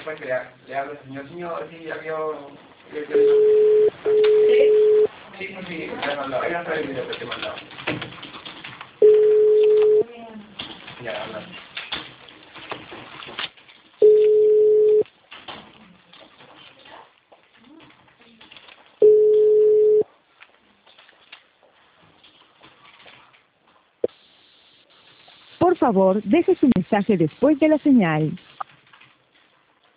para que le hable al señor, sí, ya vio... Sí, pues sí, me ha mandado. Ahí va a estar el video que te he mandado. Ya, habla. Por favor, deje su mensaje después de la señal.